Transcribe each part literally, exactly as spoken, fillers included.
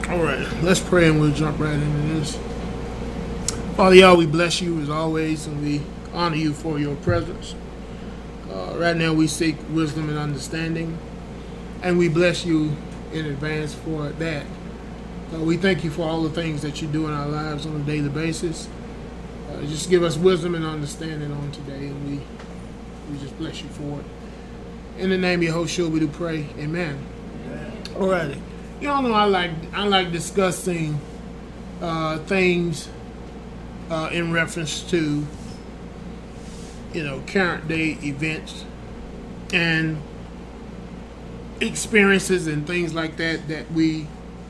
All right, let's pray and we'll jump right into this. Father, y'all, we bless you as always and we honor you for your presence. Uh, right now we seek wisdom and understanding, and we bless you in advance for that. Uh, we thank you for all the things that you do in our lives on a daily basis. Uh, just give us wisdom and understanding on today, and we we just bless you for it. In the name of Yahushua, we do pray. Amen. Amen. All righty. Y'all know I like I like discussing uh, things uh, in reference to you know current day events and experiences and things like that that we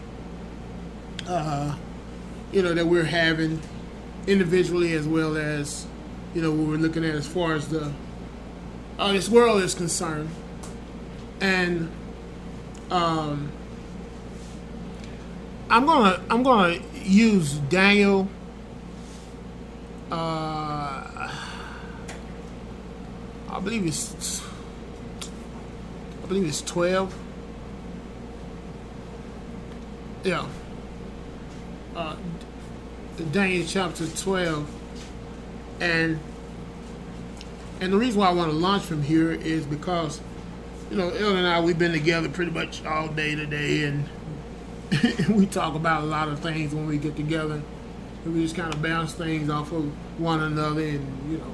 uh, you know that we're having individually as well as you know what we're looking at as far as the uh, this world is concerned. And um, I'm gonna I'm gonna use Daniel uh, I believe it's I believe it's twelve. Yeah. Uh, Daniel chapter twelve, and and the reason why I want to launch from here is because you know Elle and I, we've been together pretty much all day today, and we talk about a lot of things when we get together, and we just kind of bounce things off of one another, and you know,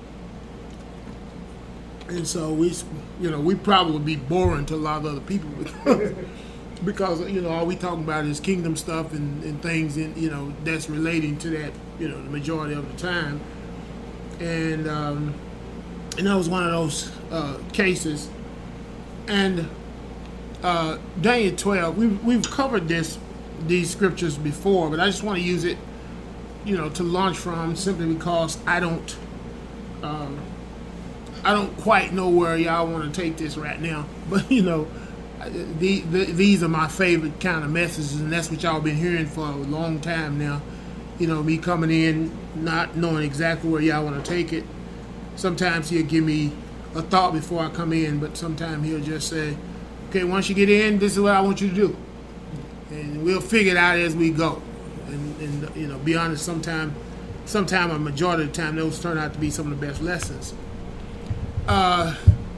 and so we you know we probably would be boring to a lot of other people because, because you know all we talking about is kingdom stuff and, and things in you know that's relating to that you know the majority of the time, and um, and that was one of those uh, cases. And uh, Daniel twelve, we've, we've covered this these scriptures before, but I just want to use it, you know, to launch from simply because I don't, um, I don't quite know where y'all want to take this right now. But you know, the, the, these are my favorite kind of messages, and that's what y'all been hearing for a long time now. You know, me coming in, not knowing exactly where y'all want to take it. Sometimes he'll give me a thought before I come in, but sometimes he'll just say, okay, once you get in, this is what I want you to do. And we'll figure it out as we go. And, and you know, be honest, sometime, sometime, a majority of the time, those turn out to be some of the best lessons. Uh,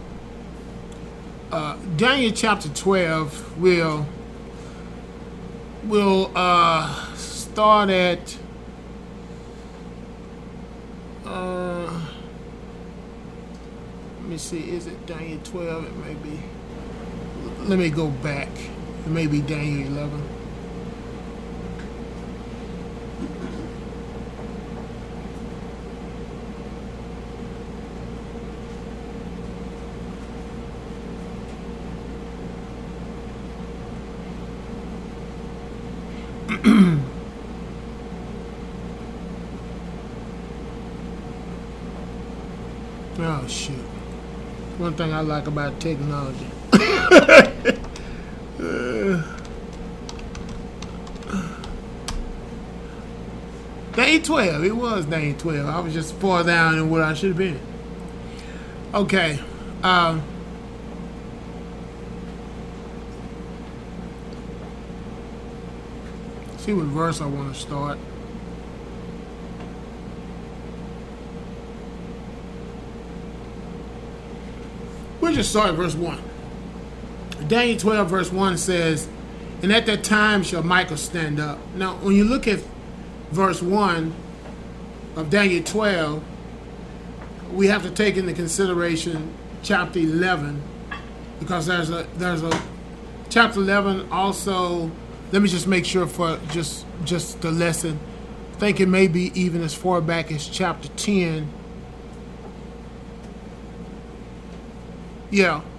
uh, Daniel chapter twelve will, will uh, start at uh, let me see, is it Daniel twelve? It may be. Let me go back. It may be Daniel eleven. Oh, shit. One thing I like about technology. uh, Daniel twelve. It was Daniel twelve. I was just far down than where I should have been. Okay. Um, see what verse I want to start. We'll just start at verse one. Daniel twelve verse one says, and at that time shall Michael stand up. Now, when you look at verse one of Daniel twelve, we have to take into consideration chapter eleven, because there's a there's a chapter eleven also. Let me just make sure for just just the lesson. I think it may be even as far back as chapter ten. Yeah.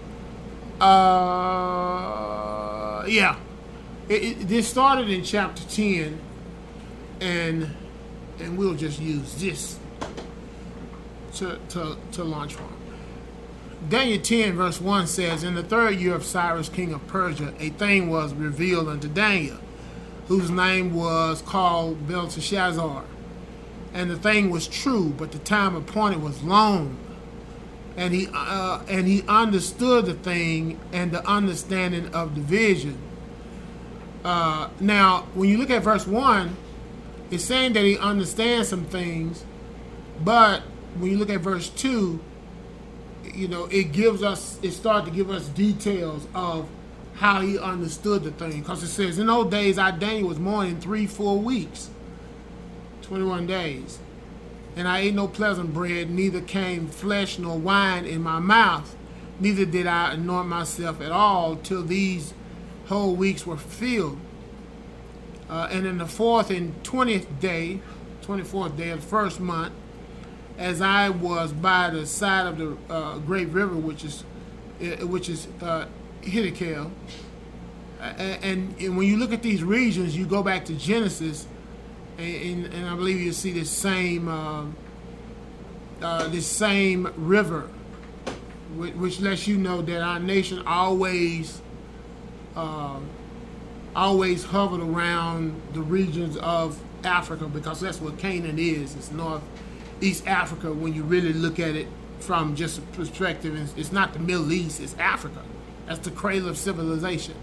Uh, yeah. It, it, this started in chapter ten, and and we'll just use this to, to, to launch from. Daniel ten verse one says, in the third year of Cyrus king of Persia, a thing was revealed unto Daniel, whose name was called Belteshazzar. And the thing was true, but the time appointed was long. And he uh, and he understood the thing and the understanding of the vision. Uh, now, when you look at verse one, it's saying that he understands some things, but when you look at verse two, you know, it gives us, it starts to give us details of how he understood the thing. Because it says, in those days, I, Daniel, was mourning three full weeks, twenty-one days. And I ate no pleasant bread, neither came flesh nor wine in my mouth, neither did I anoint myself at all till these whole weeks were filled. Uh, and in the fourth and twentieth day, twenty-fourth day of the first month, as I was by the side of the uh, great river, which is uh, which is uh, Hiddekel, uh, and, and when you look at these regions, you go back to Genesis, and, and I believe you'll see this same uh, uh, this same river, which, which lets you know that our nation always uh, always hovered around the regions of Africa, because that's what Canaan is. It's North East Africa. When you really look at it from just a perspective, it's, it's not the Middle East, it's Africa. That's the cradle of civilization.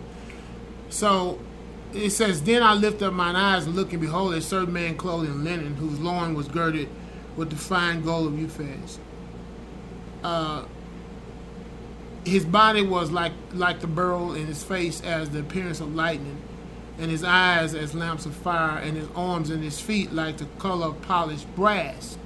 So it says, then I lifted up mine eyes and looked, and behold, a certain man clothed in linen, whose loin was girded with the fine gold of Uphaz. Uh, his body was like like the beryl, and his face as the appearance of lightning, and his eyes as lamps of fire, and his arms and his feet like the color of polished brass.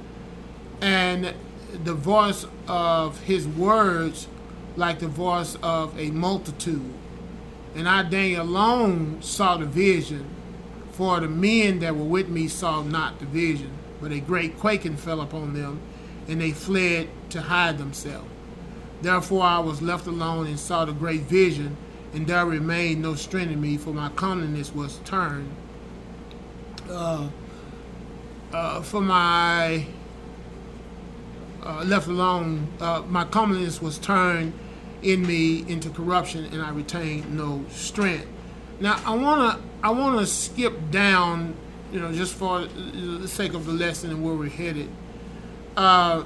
And the voice of his words like the voice of a multitude. And I, Daniel, alone saw the vision, for the men that were with me saw not the vision, but a great quaking fell upon them, and they fled to hide themselves. Therefore I was left alone and saw the great vision, and there remained no strength in me, for my countenance was turned. Uh, uh, for my uh, left alone, uh, my countenance was turned in me into corruption, and I retained no strength. Now I wanna I wanna skip down, you know, just for the sake of the lesson and where we're headed. Uh,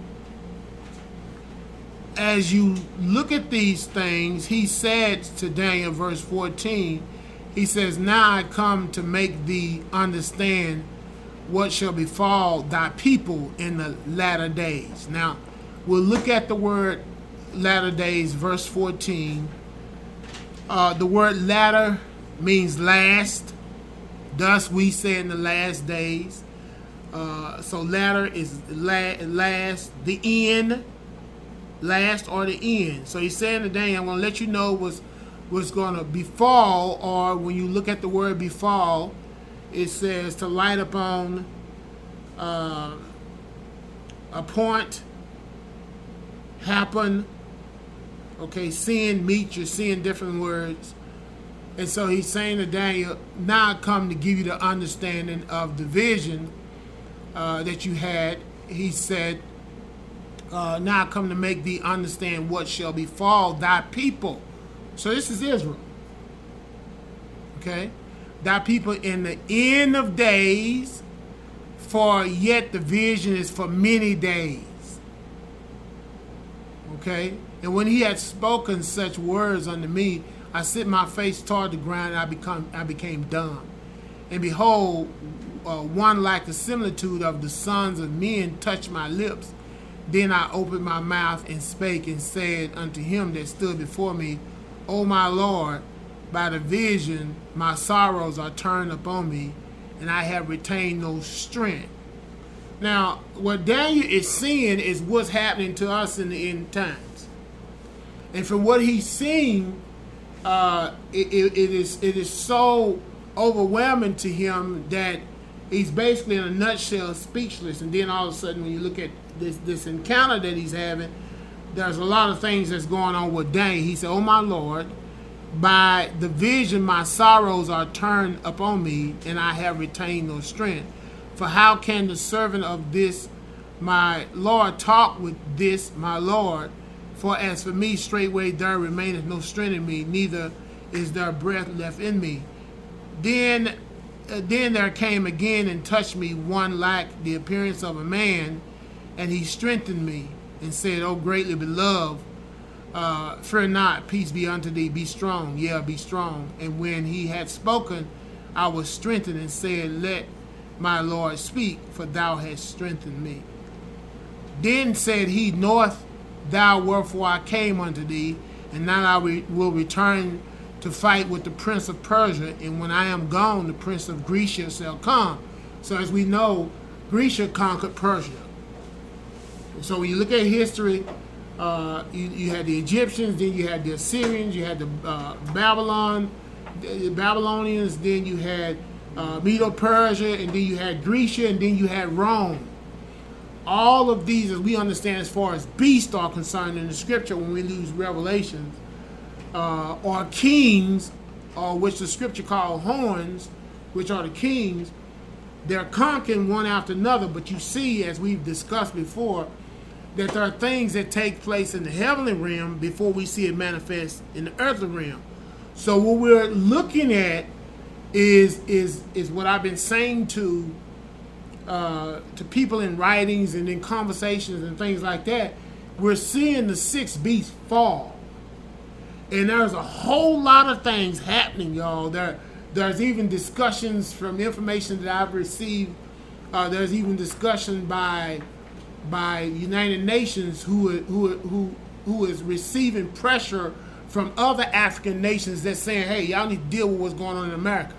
as you look at these things, he said to Daniel, verse fourteen, he says, now I come to make thee understand what shall befall thy people in the latter days. Now, we'll look at the word latter days, verse fourteen. Uh, the word latter means last. Thus we say in the last days. Uh, so latter is la- last, the end, last or the end. So he's saying today, I'm going to let you know what's, what's going to befall, or when you look at the word befall, it says to light upon, uh, appoint, happen. Okay, seeing, meet, you're seeing different words. And so he's saying to Daniel, now I come to give you the understanding of the vision uh, that you had. He said, uh, now I come to make thee understand what shall befall thy people. So this is Israel. Okay? Thy people in the end of days, for yet the vision is for many days. Okay? And when he had spoken such words unto me, I set my face toward the ground, and I become I became dumb. And behold, uh, one like the similitude of the sons of men touched my lips. Then I opened my mouth and spake and said unto him that stood before me, O my Lord, by the vision my sorrows are turned upon me, and I have retained no strength. Now, what Daniel is seeing is what's happening to us in the end times. And from what he's seeing, uh, it, it, it is it is so overwhelming to him that he's basically, in a nutshell, speechless. And then all of a sudden, when you look at this, this encounter that he's having, there's a lot of things that's going on with Daniel. He said, "Oh my Lord, by the vision my sorrows are turned upon me, and I have retained no strength. For how can the servant of this my Lord talk with this my Lord? For as for me, straightway there remaineth no strength in me, neither is there breath left in me." Then, uh, then there came again and touched me one like the appearance of a man, and he strengthened me, and said, "O greatly beloved, uh, fear not, peace be unto thee, be strong, yeah, be strong. And when he had spoken, I was strengthened and said, let my Lord speak, for thou hast strengthened me. Then said he, knowest thou wherefore I came unto thee, and now I re- will return to fight with the prince of Persia, and when I am gone, the prince of Grecia shall come. So as we know, Grecia conquered Persia. So when you look at history, uh, you, you had the Egyptians, then you had the Assyrians, you had the uh, Babylon, the Babylonians, then you had uh, Medo-Persia, and then you had Grecia, and then you had Rome. All of these, as we understand as far as beasts are concerned in the scripture, when we use Revelations, uh, are kings, or which the scripture called horns, which are the kings. They're conquering one after another, but you see, as we've discussed before, that there are things that take place in the heavenly realm before we see it manifest in the earthly realm. So what we're looking at is is is what I've been saying to uh, to people in writings and in conversations and things like that. We're seeing the sixth beast fall, and there's a whole lot of things happening, y'all. There, there's even discussions from information that I've received. Uh, there's even discussion by by United Nations who who who who is receiving pressure from other African nations that's saying, hey, y'all need to deal with what's going on in America.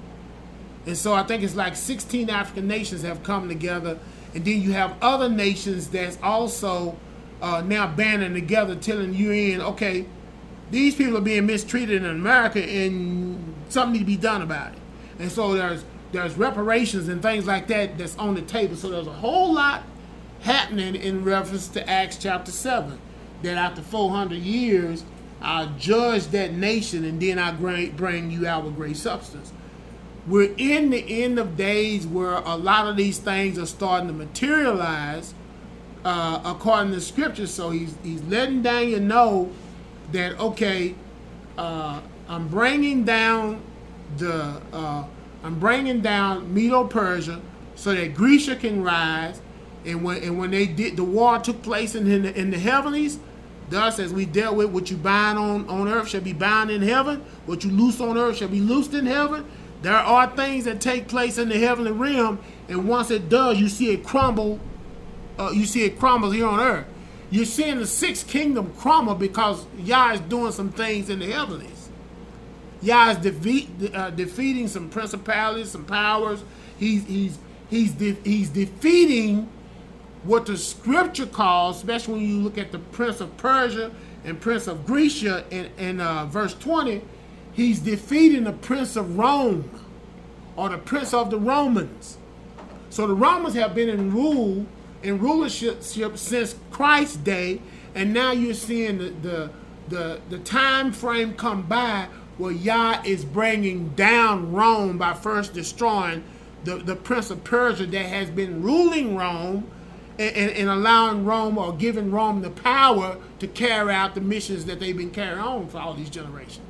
And so I think it's like sixteen African nations have come together, and then you have other nations that's also uh, now banding together, telling the U N, okay, these people are being mistreated in America, and something needs to be done about it. And so there's there's reparations and things like that that's on the table. So there's a whole lot happening in reference to Acts chapter seven, that after four hundred years, I'll judge that nation, and then I'll bring you out with great substance. We're in the end of days where a lot of these things are starting to materialize uh, according to scripture. So he's he's letting Daniel know that, okay, uh, I'm bringing down the uh, I'm bringing down Medo-Persia so that Grecia can rise. And when and when they did, the war took place in in the, in the heavenlies. Thus, as we dealt with, what you bind on, on earth shall be bound in heaven. What you loose on earth shall be loosed in heaven. There are things that take place in the heavenly realm, and once it does, you see it crumble. Uh, you see it crumble here on earth. You're seeing the sixth kingdom crumble because Yah is doing some things in the heavenlies. Yah is defeat, uh, defeating some principalities, some powers. He's he's he's de- he's defeating what the scripture calls, especially when you look at the prince of Persia and prince of Grecia in, in uh, verse twenty, he's defeating the prince of Rome, or the prince of the Romans. So the Romans have been in rule, in rulership since Christ's day, and now you're seeing the, the, the, the time frame come by where Yah is bringing down Rome by first destroying the, the prince of Persia that has been ruling Rome, And, and, and allowing Rome, or giving Rome the power to carry out the missions that they've been carrying on for all these generations.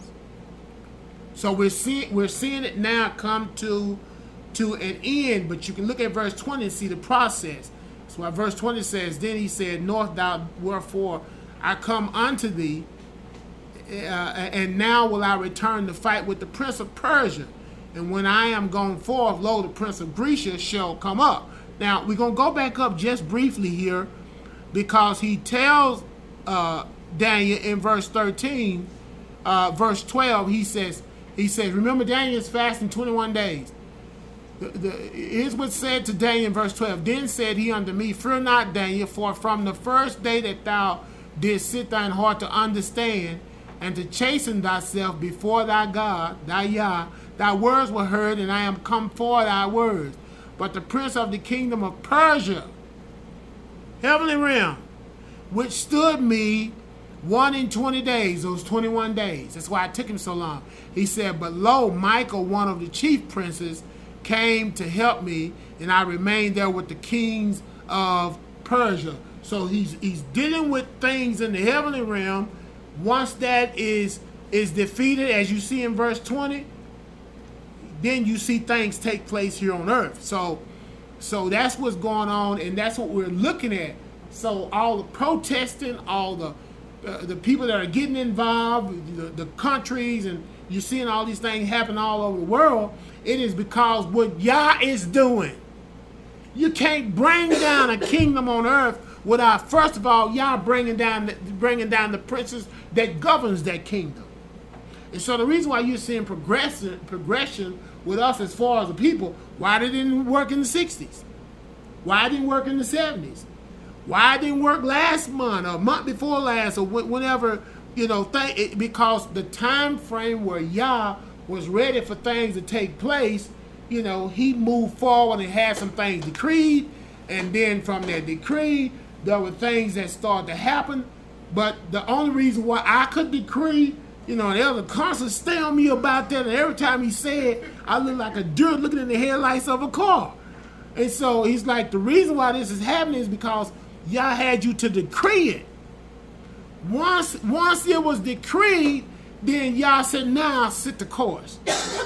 So we're seeing we're seeing it now come to to an end. But you can look at verse twenty and see the process. So what verse twenty says, then he said, knowest thou wherefore I come unto thee, uh, and now will I return to fight with the prince of Persia. And when I am gone forth, lo, the prince of Grecia shall come up. Now, we're going to go back up just briefly here, because he tells uh, Daniel in verse thirteen, uh, verse twelve, he says, he says, remember Daniel is fasting twenty-one days. The, the, here's what's said to Daniel in verse twelve. Then said he unto me, fear not, Daniel, for from the first day that thou didst sit thine heart to understand and to chasten thyself before thy God, thy Yah, thy words were heard, and I am come for thy words. But the prince of the kingdom of Persia, heavenly realm, which stood me one and twenty days, those twenty-one days. That's why it took him so long. He said, but lo, Michael, one of the chief princes, came to help me, and I remained there with the kings of Persia. So he's he's dealing with things in the heavenly realm. Once that is is defeated, as you see in verse twenty, then you see things take place here on earth. So, so that's what's going on, and that's what we're looking at. So all the protesting, all the uh, the people that are getting involved, the, the countries, and you're seeing all these things happen all over the world, it is because what Yah is doing. You can't bring down a kingdom on earth without, first of all, Yah bringing down the, bringing down the princes that governs that kingdom. And so the reason why you're seeing progression, progression with us as far as the people, why it didn't work in the sixties? Why it didn't work in the seventies? Why it didn't work last month or month before last or whenever, you know, th- it, because the time frame where Yah was ready for things to take place, you know, he moved forward and had some things decreed, and then from that decree, there were things that started to happen. But the only reason why I could decree, you know, and Elder Carson stay on me about that, and every time he said, I look like a dirt looking in the headlights of a car. And so he's like, the reason why this is happening is because Yah had you to decree it. Once, once it was decreed, then Yah said, now sit the course.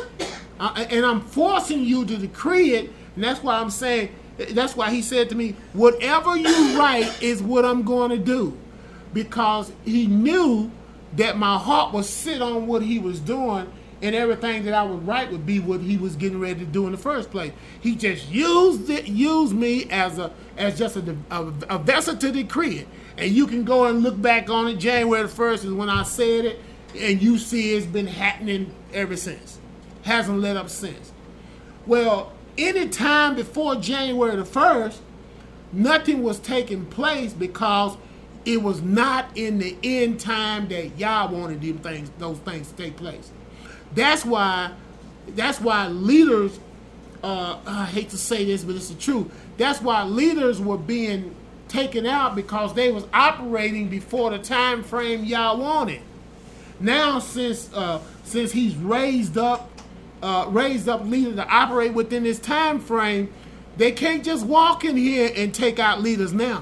Uh, and I'm forcing you to decree it, and that's why I'm saying, that's why he said to me, whatever you write is what I'm going to do. Because he knew that my heart was set on what he was doing, and everything that I would write would be what he was getting ready to do in the first place. He just used it, used me as a as just a, a, a vessel to decree it. And you can go and look back on it. January the first is when I said it, and you see it's been happening ever since. Hasn't let up since. Well, any time before January the first, nothing was taking place because it was not in the end time that Yah wanted them things, those things to take place. That's why, that's why leaders, uh, I hate to say this, but it's the truth. That's why leaders were being taken out, because they was operating before the time frame Yah wanted. Now, since uh, since he's raised up, uh, raised up leaders to operate within this time frame, they can't just walk in here and take out leaders now.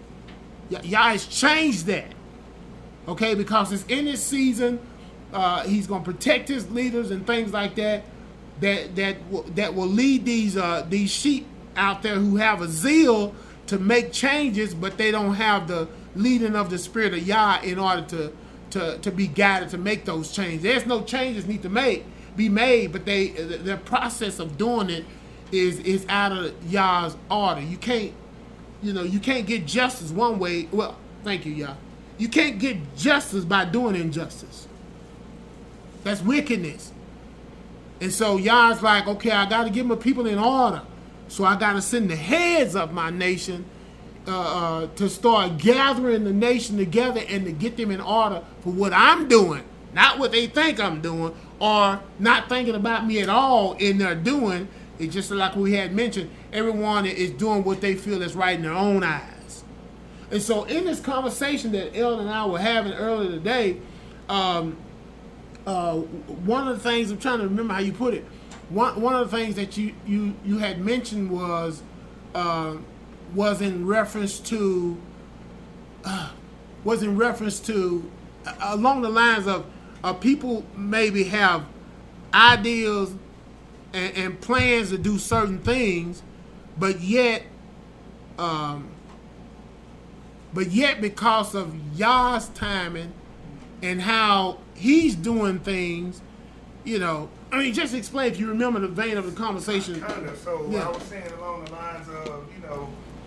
Y- Yah has changed that, okay? Because it's in this season, uh, he's going to protect his leaders and things like that. That that w- that will lead these uh, these sheep out there who have a zeal to make changes, but they don't have the leading of the Spirit of Yah in order to. To, to be guided to make those changes. There's no changes need to make be made, but they the process of doing it is is out of Yah's order. You can't, you know, you can't get justice one way. Well, thank you, Yah. You can't get justice by doing injustice. That's wickedness. And so Yah's like, okay, I got to get my people in order. So I got to send the heads of my nation Uh, uh, to start gathering the nation together and to get them in order for what I'm doing, not what they think I'm doing, or not thinking about me at all in their doing. It's just like we had mentioned, everyone is doing what they feel is right in their own eyes. And so in this conversation that Elder and I were having earlier today, um, uh, one of the things, I'm trying to remember how you put it, one, one of the things that you, you, you had mentioned was uh, was in reference to uh, was in reference to uh, along the lines of uh, people maybe have ideas and, and plans to do certain things, but yet um, but yet because of Yah's timing and how he's doing things, you know, I mean, just explain, if you remember the vein of the conversation. Kind of. So yeah. I was saying along the lines of, you know,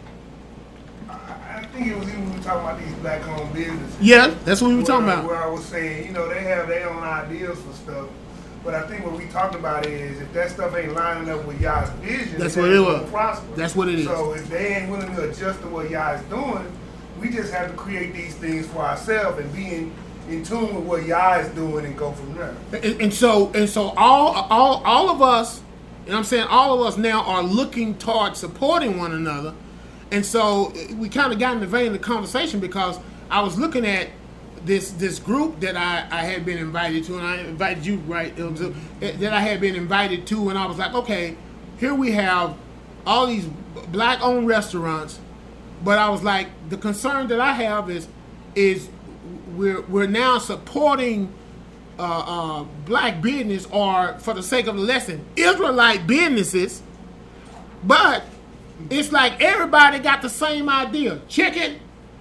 I think it was even we were talking about these black-owned businesses. Yeah, that's what we were where, talking about. Where I was saying, you know, they have their own ideas for stuff, but I think what we talked about is if that stuff ain't lining up with Yah's vision, that's it what it ain't was. gonna prosper. That's what it is. So if they ain't willing to adjust to what Yah is doing, we just have to create these things for ourselves and be in, in tune with what Yah is doing and go from there. And, and so, and so, all, all, all of us, and I'm saying all of us now are looking towards supporting one another. And so we kind of got in the vein of the conversation because I was looking at this this group that I, I had been invited to, and I invited you, right, that I had been invited to, and I was like, okay, here we have all these black-owned restaurants, but I was like, the concern that I have is is we're we're now supporting uh, uh, black business, or for the sake of the lesson, Israelite businesses, but it's like everybody got the same idea. Chicken,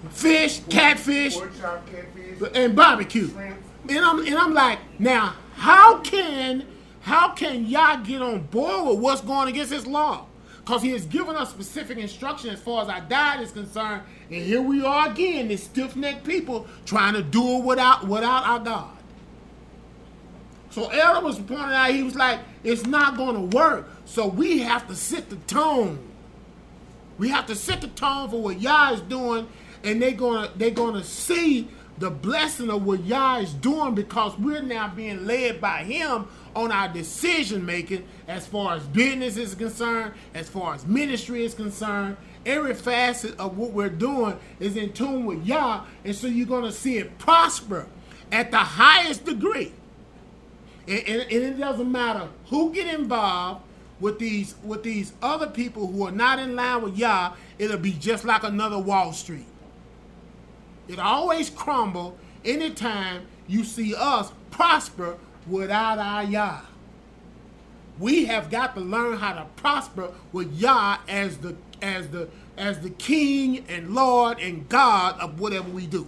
fish, catfish, pork chop, catfish, and barbecue. shrimp. And I'm and I'm like, now how can how can y'all get on board with what's going against his law? Because he has given us specific instruction as far as our diet is concerned, and here we are again, this stiff-necked people trying to do it without without our God. So Elder was pointing out, he was like, it's not going to work. So we have to set the tone. We have to set the tone for what Yah is doing, and they're gonna they're gonna see the blessing of what Yah is doing because we're now being led by Him on our decision making as far as business is concerned, as far as ministry is concerned. Every facet of what we're doing is in tune with Yah, and so you're gonna see it prosper at the highest degree. And, and, and it doesn't matter who get involved with these with these other people who are not in line with Yah. It'll be just like another Wall Street. It always crumble anytime you see us prosper without our Yah. We have got to learn how to prosper with Yah as the as the as the King and Lord and God of whatever we do.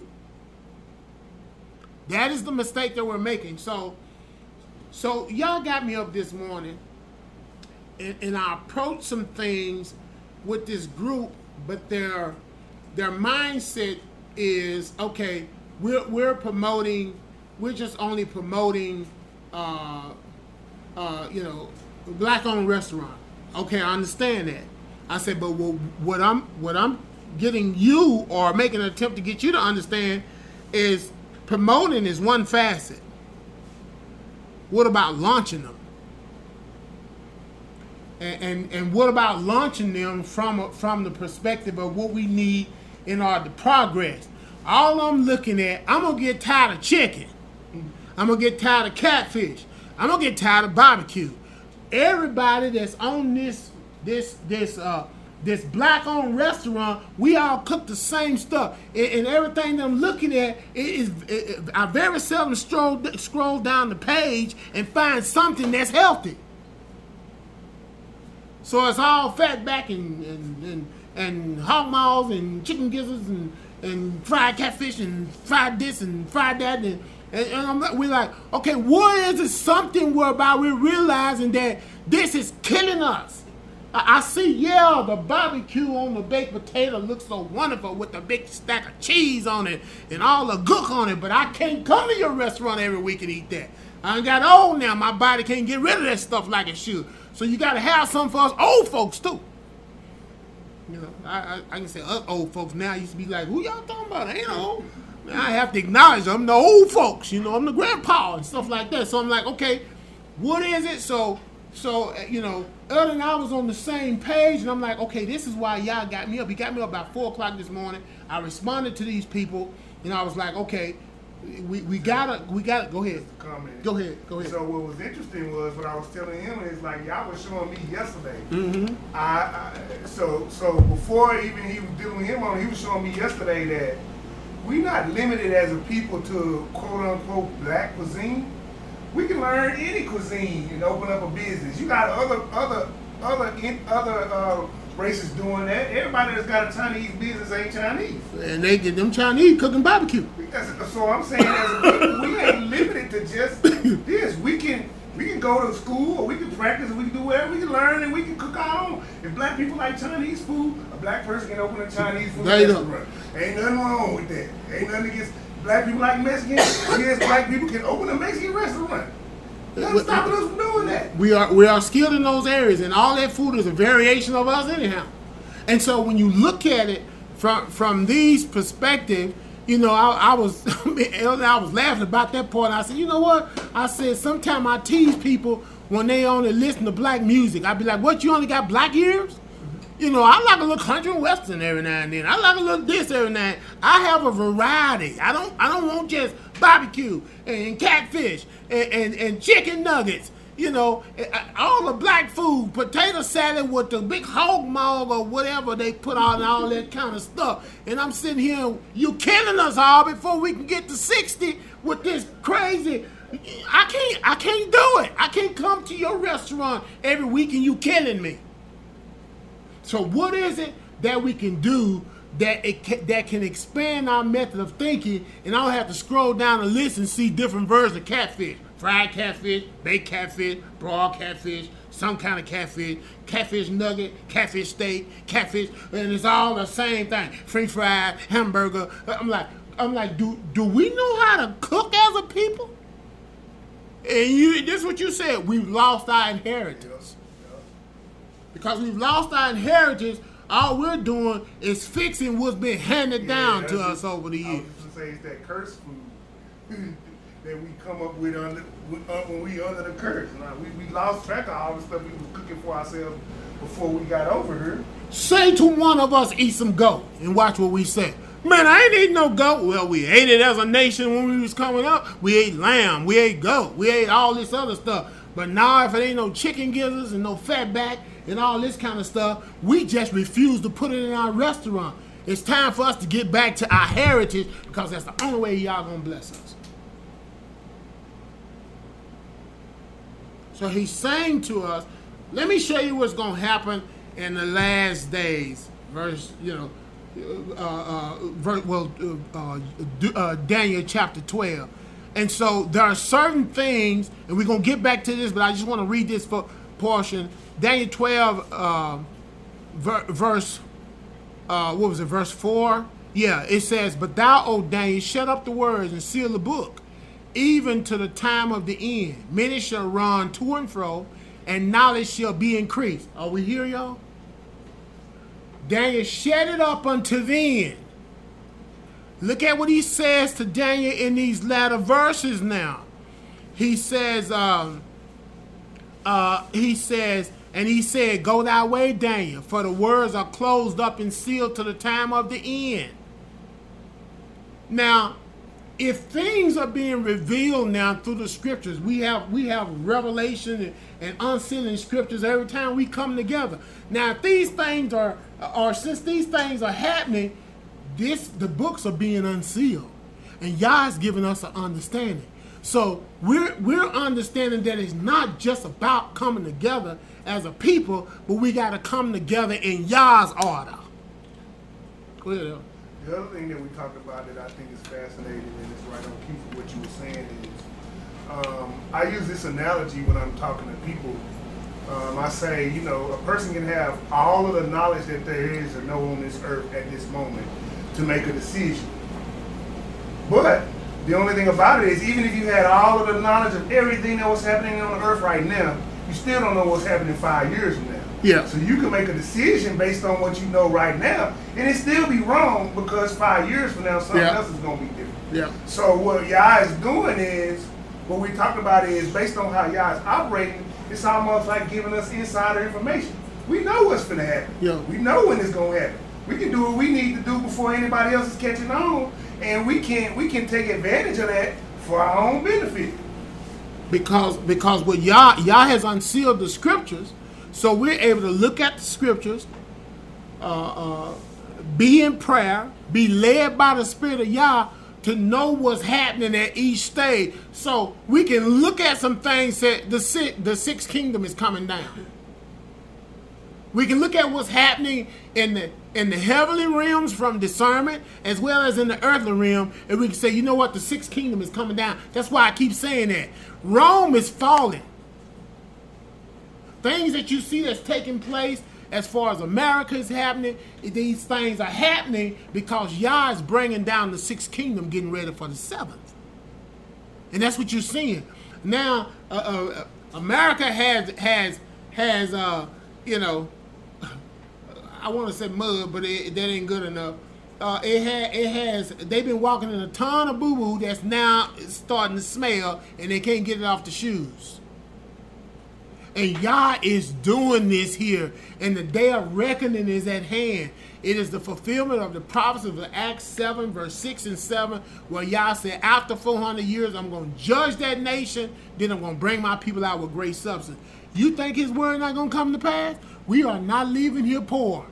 That is the mistake that we're making. So. So y'all got me up this morning, and, and I approached some things with this group, but their their mindset is, okay, we're we're promoting, we're just only promoting, uh, uh, you know, black-owned restaurant. Okay, I understand that. I said, but what I'm what I'm getting you or making an attempt to get you to understand is promoting is one facet. What about launching them? And, and and what about launching them from from the perspective of what we need in order to progress? All I'm looking at, I'm gonna get tired of chicken. I'm gonna get tired of catfish. I'm gonna get tired of barbecue. Everybody that's on this this this uh this black-owned restaurant, we all cook the same stuff, and, and everything that I'm looking at is, is I very seldom scroll scroll down the page and find something that's healthy. So it's all fat back and and and, and hog maws and chicken gizzards and, and fried catfish and fried this and fried that, and, and, and I'm like, we're like, okay, what is it? Something whereby we're realizing that this is killing us. I see, yeah, the barbecue on the baked potato looks so wonderful with the big stack of cheese on it and all the gook on it, but I can't come to your restaurant every week and eat that. I got old now. My body can't get rid of that stuff like it should. So you got to have some for us old folks, too. You know, I, I, I can say us old folks now used to be like, who y'all talking about? I ain't old. I have to acknowledge I'm the old folks. You know, I'm the grandpa and stuff like that. So I'm like, okay, what is it? So... So, you know, Earl and I was on the same page, and I'm like, okay, this is why y'all got me up. He got me up about four o'clock this morning. I responded to these people, and I was like, okay, we, we gotta, we gotta, go ahead. Comment. Go ahead, go ahead. So what was interesting was what I was telling him is like, y'all was showing me yesterday. Mm-hmm. I, I so so before even he was dealing with him on, he was showing me yesterday that we not limited as a people to quote unquote black cuisine. We can learn any cuisine and open up a business. You got other other other in, other uh, races doing that. Everybody that's got a Chinese business ain't Chinese. And they get them Chinese cooking barbecue. That's, so I'm saying as a people, we ain't limited to just this. We can we can go to school or we can practice or we can do whatever. We can learn and we can cook our own. If black people like Chinese food, a black person can open a Chinese food restaurant. Ain't nothing wrong with that. Ain't nothing against black people like Mexican. Yes, black people can open a Mexican restaurant. Nothing stopping us from doing that. We are we are skilled in those areas, and all that food is a variation of us anyhow. And so when you look at it from from these perspectives, you know, I, I was I was laughing about that part. And I said, you know what? I said sometimes I tease people when they only listen to black music. I'd be like, what? You only got black ears? You know, I like a little country and western every now and then. I like a little this every now and then. I have a variety. I don't I don't want just barbecue and catfish and, and, and chicken nuggets. You know, all the black food, potato salad with the big hog maw or whatever they put on, all that kind of stuff. And I'm sitting here, you killing us all before we can get to sixty with this crazy. I can't I can't do it. I can't come to your restaurant every week and you killing me. So what is it that we can do that it can, that can expand our method of thinking, and I don't have to scroll down the list and see different versions of catfish. Fried catfish, baked catfish, broiled catfish, some kind of catfish, catfish nugget, catfish steak, catfish, and it's all the same thing. French fries, hamburger. I'm like, I'm like, do do we know how to cook as a people? And you, this is what you said. We've lost our inheritance. Because we've lost our inheritance, all we're doing is fixing what's been handed yeah, down to us over the years. I was just say it's that curse food that we come up with under, when we under the curse. Now, we, we lost track of all the stuff we were cooking for ourselves before we got over here. Say to one of us, eat some goat, and watch what we say. Man, I ain't eating no goat. Well, we ate it as a nation when we was coming up. We ate lamb. We ate goat. We ate all this other stuff. But now, if it ain't no chicken gizzards and no fatback and all this kind of stuff, we just refuse to put it in our restaurant. It's time for us to get back to our heritage because that's the only way y'all gonna bless us. So he's saying to us, let me show you what's gonna happen in the last days. Verse, you know, uh, uh, verse, well, uh, uh, Daniel chapter twelve. And so there are certain things, and we're going to get back to this, but I just want to read this for portion. Daniel twelve, uh, ver- verse, uh, what was it, verse four? Yeah, it says, but thou, O Daniel, shut up the words and seal the book, even to the time of the end. Many shall run to and fro, and knowledge shall be increased. Are we here, y'all? Daniel, shut it up unto then. Look at what he says to Daniel in these latter verses now. He says, um, uh, he says, and he said, go thy way, Daniel, for the words are closed up and sealed to the time of the end. Now, if things are being revealed now through the scriptures, we have we have revelation and, and unsealing scriptures every time we come together. Now, if these things are, or since these things are happening, This the books are being unsealed, and Yah's giving us an understanding. So we're we're understanding that it's not just about coming together as a people, but we got to come together in Yah's order. Go ahead. The other thing that we talked about that I think is fascinating and it's right on key for what you were saying is, um, I use this analogy when I'm talking to people. Um, I say, you know, a person can have all of the knowledge that there is to know on this earth at this moment to make a decision. But the only thing about it is, even if you had all of the knowledge of everything that was happening on the earth right now, you still don't know what's happening five years from now. Yeah. So you can make a decision based on what you know right now, and it still be wrong because five years from now, something yeah. else is going to be different. Yeah. So what Yah is doing is, what we talked about is, based on how Yah is operating, it's almost like giving us insider information. We know what's going to happen. Yeah. We know when it's going to happen. We can do what we need to do before anybody else is catching on, and we can we can take advantage of that for our own benefit. Because because what Yah Yah has unsealed the scriptures, so we're able to look at the scriptures, uh, uh, be in prayer, be led by the Spirit of Yah to know what's happening at each stage. So we can look at some things that the six, the sixth kingdom is coming down. We can look at what's happening in the in the heavenly realms from discernment as well as in the earthly realm, and we can say, you know what, the sixth kingdom is coming down. That's why I keep saying that. Rome is falling. Things that you see that's taking place as far as America is happening, these things are happening because Yah is bringing down the sixth kingdom, getting ready for the seventh. And that's what you're seeing. Now, uh, uh, America has, has, has uh, you know, I want to say mud, but it, that ain't good enough. Uh, it, ha- it has, they've been walking in a ton of boo-boo that's now starting to smell, and they can't get it off the shoes. And Yah is doing this here, and the day of reckoning is at hand. It is the fulfillment of the prophecy of Acts seven, verse six and seven, where Yah said, after four hundred years, I'm going to judge that nation, then I'm going to bring my people out with great substance. You think his word not going to come to pass? We are not leaving here poor.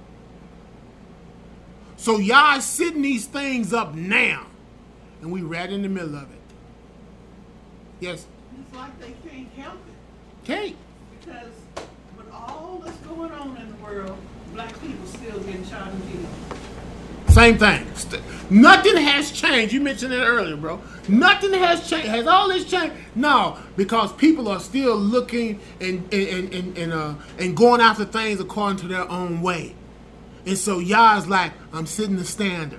So Yah is setting these things up now, and we right in the middle of it. Yes? It's like they can't help it. Can't. Because with all that's going on in the world, black people still getting shot and killed. Same thing. St- nothing has changed. You mentioned it earlier, bro. Nothing has changed. Has all this changed? No, because people are still looking and and and and, uh, and going after things according to their own way. And so Yah's like, I'm setting the standard.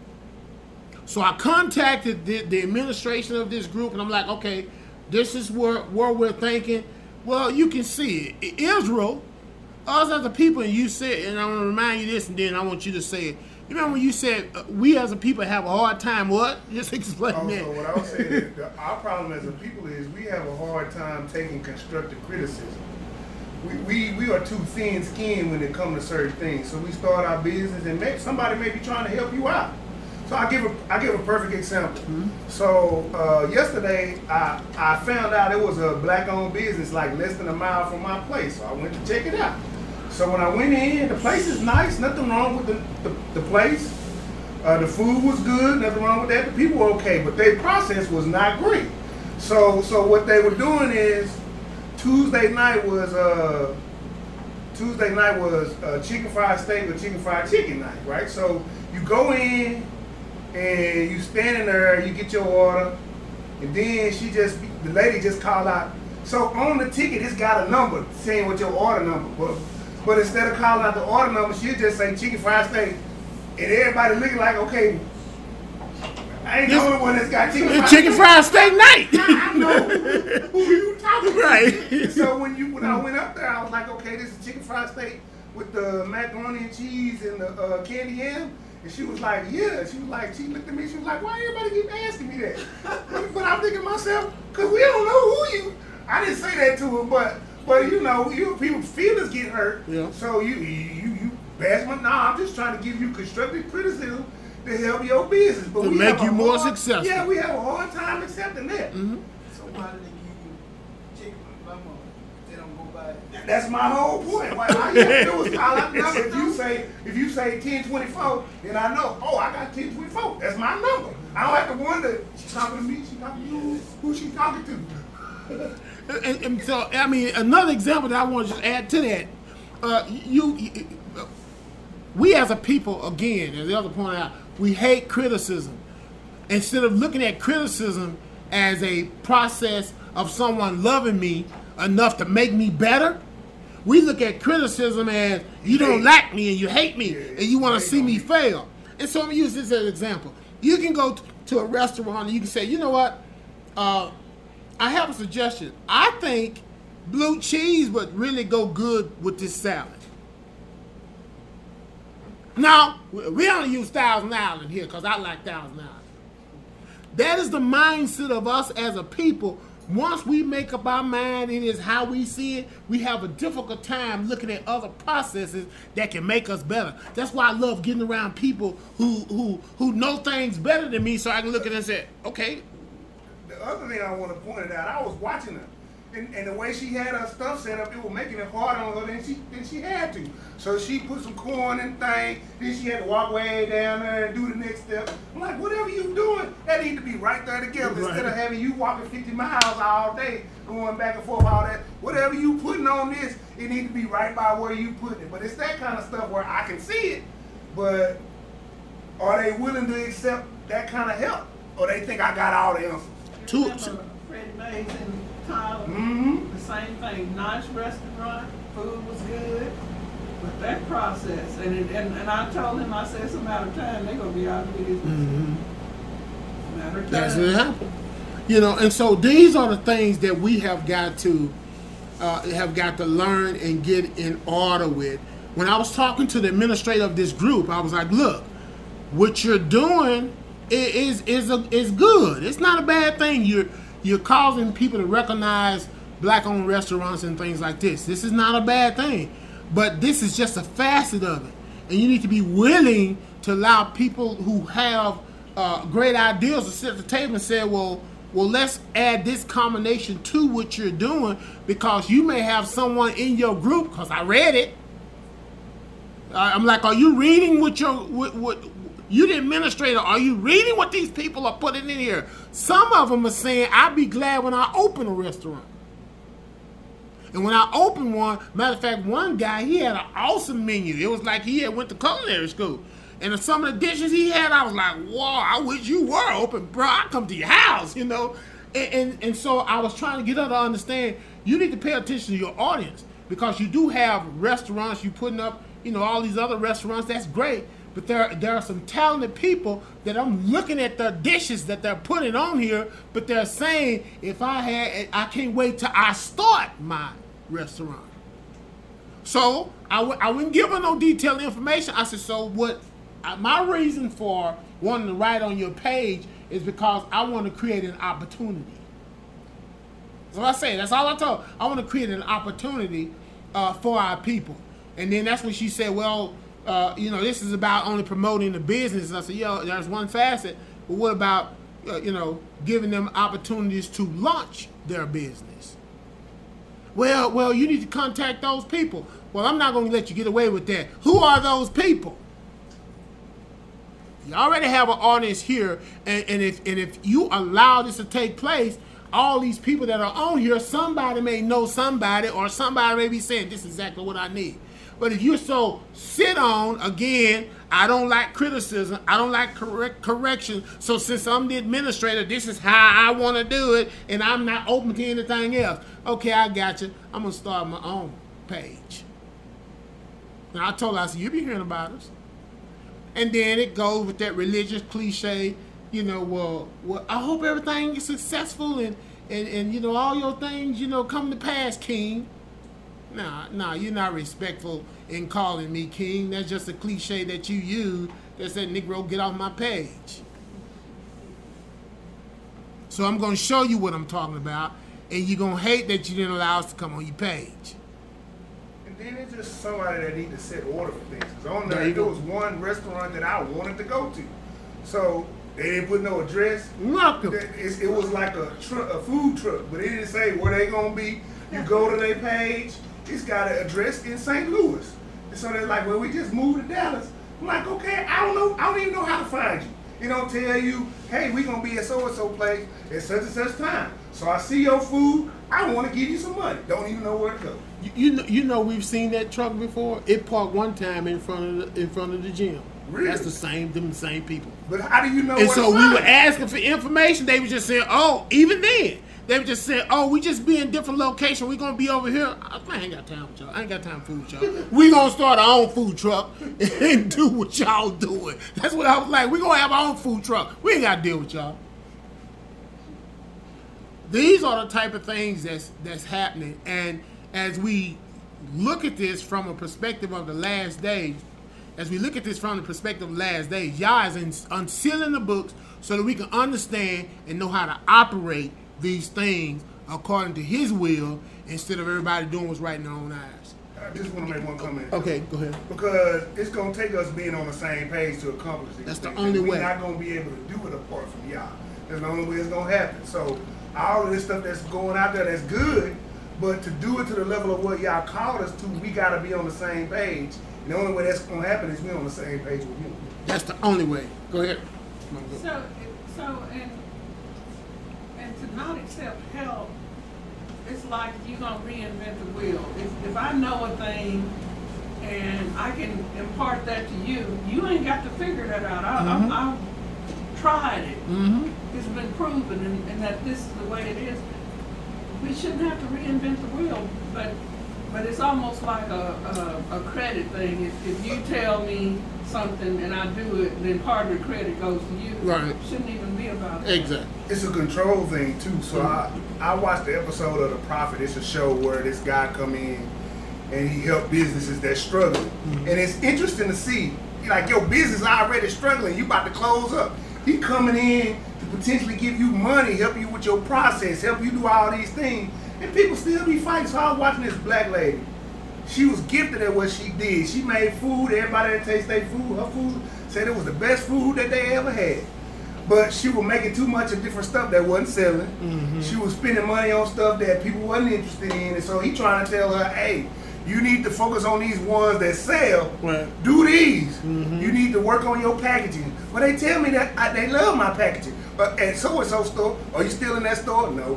So I contacted the, the administration of this group, and I'm like, okay, this is where, where we're thinking. Well, you can see it. Israel, us as a people, and you said, and I'm going to remind you this, and then I want you to say it. You remember when you said uh, we as a people have a hard time, what? Just explain also, that. what I was saying is the, our problem as a people is we have a hard time taking constructive criticism. We, we, we are too thin-skinned when it comes to certain things. So we start our business, and maybe somebody may be trying to help you out. So I give a I give a perfect example. Mm-hmm. So uh, yesterday I I found out it was a black-owned business like less than a mile from my place. So I went to check it out. So when I went in, the place is nice, nothing wrong with the the, the place. Uh, the food was good, nothing wrong with that. The people were okay, but their process was not great. So so what they were doing is Tuesday night was uh Tuesday night was uh, chicken fried steak or chicken fried chicken night, right? So you go in. And you standing there, you get your order, and then she just, the lady just called out. So on the ticket, it's got a number saying what your order number. But, but instead of calling out the order number, she'll just say chicken fried steak, and everybody looking like, okay, I ain't the only one that's got chicken fried chicken fried steak night. I know who you talking right. to. So when you when I went up there, I was like, okay, this is chicken fried steak with the macaroni and cheese and the uh, candy yam. And she was like, yeah. She was like, she looked at me, she was like, why everybody keep asking me that? But, but I'm thinking to myself, because we don't know who you, I didn't say that to her, but, but you know, you people's feelings get hurt. Yeah. So you, you, you bash my, nah, I'm just trying to give you constructive criticism to help your business. But to we make have you a more hard, successful. Yeah, we have a hard time accepting that. Mm-hmm. So why did they give you chicken from Mama? They don't go buy it. That's my whole point. Why all you have to do is call out the number. If you say if you say ten twenty-four, then I know, oh, I got ten twenty-four. That's my number. I don't have to wonder, she talking to me, she talking to you, who she talking to? and, and so, I mean, another example that I want to just add to that, uh, you, you, we as a people, again, as the other pointed out, we hate criticism. Instead of looking at criticism as a process of someone loving me enough to make me better, we look at criticism as you don't like me and you hate me and you want to see me fail. And so I'm going to use this as an example. You can go t- to a restaurant and you can say, you know what, uh, I have a suggestion. I think blue cheese would really go good with this salad. Now, we only use Thousand Island here because I like Thousand Island. That is the mindset of us as a people. Once we make up our mind, it is how we see it, we have a difficult time looking at other processes that can make us better. That's why I love getting around people who who who know things better than me, so I can look at it and say, okay. The other thing I want to point out, I was watching her. And, and the way she had her stuff set up, it was making it harder on her than she than she had to. So she put some corn in the thing, then she had to walk way down there and do the next step. I'm like, whatever you doing, that need to be right there together. Right. Instead of having you walking fifty miles all day, going back and forth, all that. Whatever you putting on this, it need to be right by where you putting it. But it's that kind of stuff where I can see it, but are they willing to accept that kind of help? Or they think I got all the answers? Two. Freddie Mays and Tyler, Mm-hmm. the same thing. Nice restaurant, food was good, but that process, and it, and, and I told him, I said, it's a matter of time, they're going to be out of business. Mm-hmm. Matter of time. That's what happened. You know, and so these are the things that we have got to uh, have got to learn and get in order with. When I was talking to the administrator of this group, I was like, look, what you're doing is is a, is good. It's not a bad thing. You're you're causing people to recognize black-owned restaurants and things like this. This is not a bad thing, but this is just a facet of it, and you need to be willing to allow people who have uh, great ideas to sit at the table and say, well, well, let's add this combination to what you're doing, because you may have someone in your group. Because I read it. I'm like, are you reading what your what, what you the administrator? Are you reading what these people are putting in here? Some of them are saying, "I'll be glad when I open a restaurant." And when I opened one, matter of fact, one guy, he had an awesome menu. It was like he had went to culinary school. And some of the dishes he had, I was like, wow, I wish you were open, bro. I'd come to your house, you know. And, and, and so I was trying to get her to understand, you need to pay attention to your audience, because you do have restaurants, you putting up, you know, all these other restaurants, that's great. But there, there are some talented people that I'm looking at the dishes that they're putting on here, but they're saying, if I had, I can't wait till I start my restaurant. So I, w- I wouldn't give her no detailed information. I said, so what, uh, my reason for wanting to write on your page is because I want to create an opportunity. That's what I say. That's all I told her. I want to create an opportunity uh, for our people. And then that's when she said, well, uh, you know, this is about only promoting the business. And I said, yo, there's one facet. But what about, uh, you know, giving them opportunities to launch their business? Well, well, you need to contact those people. Well, I'm not going to let you get away with that. Who are those people? You already have an audience here, and, and if and if you allow this to take place, all these people that are on here, somebody may know somebody, or somebody may be saying, this is exactly what I need. But if you're so sit on, again, I don't like criticism, I don't like correct correction, so since I'm the administrator, this is how I want to do it, and I'm not open to anything else. Okay, I got you. I'm going to start my own page. Now, I told her, I said, you'll be hearing about us. And then it goes with that religious cliche, you know, well, well I hope everything is successful and, and, and, you know, all your things, you know, come to pass, King. Nah, nah, you're not respectful in calling me King. That's just a cliche that you use that said, Negro, get off my page. So I'm going to show you what I'm talking about, and you're going to hate that you didn't allow us to come on your page. Then it's just somebody that need to set order for things. Because on there, there was one restaurant that I wanted to go to. So they didn't put no address. Welcome. It, it was like a, tr- a food truck, but it didn't say where they going to be. You go to their page, it's got an address in Saint Louis. And so they're like, well, we just moved to Dallas. I'm like, okay, I don't know. I don't even know how to find you. It don't tell you, hey, we going to be at so-and-so place at such and such time. So I see your food. I want to give you some money. Don't even know where to go. You, you know, you know, we've seen that truck before. It parked one time in front of the, in front of the gym. Really? That's the same, them same people. But how do you know? And where so to we find were it? asking for information. They were just saying, oh, even then, they were just saying, oh, we just be in different location. We gonna be over here. I, I ain't got time with y'all. I ain't got time for food y'all. We gonna start our own food truck and do what y'all doing. That's what I was like. We gonna have our own food truck. We ain't gotta deal with y'all. These are the type of things that's that's happening, and as we look at this from a perspective of the last days, as we look at this from the perspective of the last days, Yah is in, unsealing the books so that we can understand and know how to operate these things according to His will instead of everybody doing what's right in their own eyes. I just want to make one comment. Okay, go ahead. Because it's going to take us being on the same page to accomplish these That's the things. only We're way. not going to be able to do it apart from Yah. That's the only way it's going to happen. So all of this stuff that's going out there, that's good, but to do it to the level of what Yah called us to, we got to be on the same page. And the only way that's going to happen is we on the same page with Him. That's the only way. Go ahead. So, so, and, and to not accept help, it's like you're going to reinvent the wheel. If, if I know a thing and I can impart that to you, you ain't got to figure that out. I, Mm-hmm. I, I've tried it. Mm-hmm. It's been proven, and, and that this is the way it is. We shouldn't have to reinvent the wheel, but but it's almost like a, a, a credit thing. If, if you tell me something and I do it, then part of the credit goes to you. Right. It shouldn't even be about that. Exactly. It's a control thing too. So I, I watched the episode of The Prophet. It's a show where this guy come in and he help businesses that's struggling. Mm-hmm. And it's interesting to see, like, your business already struggling, you about to close up. He coming in to potentially give you money, help you with your process, help you do all these things. And people still be fighting. So I was watching this black lady. She was gifted at what she did. She made food. Everybody that tastes their food, her food, said it was the best food that they ever had. But she was making too much of different stuff that wasn't selling. Mm-hmm. She was spending money on stuff that people wasn't interested in. And so he trying to tell her, hey, you need to focus on these ones that sell. Right. Do these. Mm-hmm. You need to work on your packaging. Well, they tell me that I, they love my packaging. But at so-and-so store, are you still in that store? No.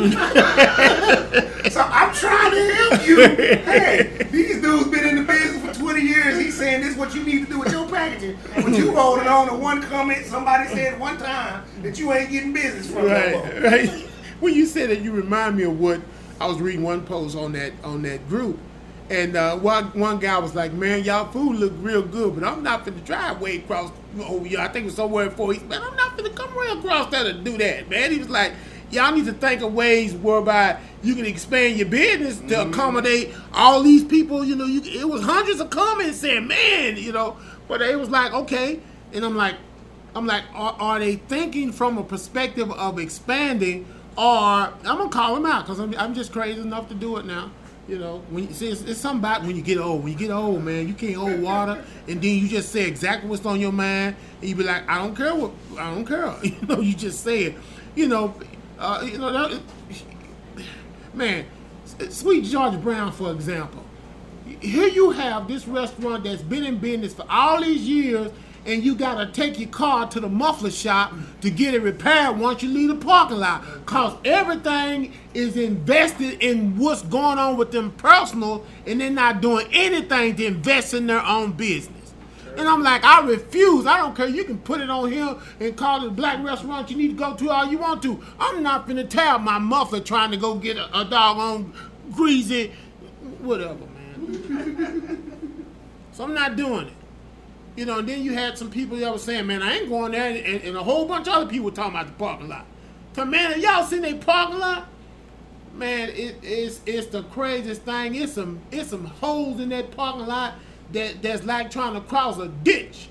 So I'm trying to help you. Hey, these dudes been in the business for twenty years. He's saying this is what you need to do with your packaging. But you holding on to one comment somebody said one time that you ain't getting business from. Right, no right. When you said that, you remind me of what I was reading one post on that on that group, and uh, one one guy was like, "Man, y'all food look real good, but I'm not finna drive way across over here. I think it was somewhere in Fort East. Man, I'm not finna come way across there to do that, man." He was like, "Y'all need to think of ways whereby you can expand your business to mm-hmm. accommodate all these people." You know, you, it was hundreds of comments saying, "Man, you know," but it was like, okay, and I'm like, I'm like, are, are they thinking from a perspective of expanding? Or I'm gonna call him out because I'm, I'm just crazy enough to do it now. You know, when you see, it's, it's something about when you get old. When you get old, man, you can't hold water, and then you just say exactly what's on your mind, and you be like, I don't care what, I don't care. You know, you just say it. You know, uh, you know, that, man, Sweet George Brown, for example. Here you have this restaurant that's been in business for all these years, and you gotta take your car to the muffler shop to get it repaired once you leave the parking lot. Cause everything is invested in what's going on with them personal, and they're not doing anything to invest in their own business. And I'm like, I refuse. I don't care. You can put it on here and call it a black restaurant you need to go to all you want to. I'm not finna tear my muffler trying to go get a, a doggone greasy, whatever, man. So I'm not doing it. You know, and then you had some people that were saying, man, I ain't going there, and, and a whole bunch of other people were talking about the parking lot. So, man, have y'all seen their parking lot? Man, it, it's it's the craziest thing. It's some it's some holes in that parking lot that, that's like trying to cross a ditch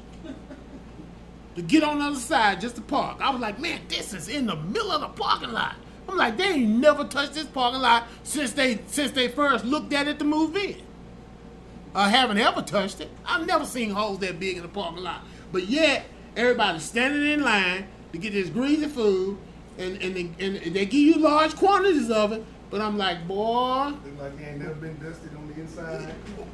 to get on the other side just to park. I was like, man, this is in the middle of the parking lot. I'm like, they ain't never touched this parking lot since they since they first looked at it to move in. I uh, haven't ever touched it. I've never seen holes that big in the parking lot. But yet, everybody's standing in line to get this greasy food, and, and, they, and they give you large quantities of it. But I'm like, boy. Look like they ain't never been dusted on the inside.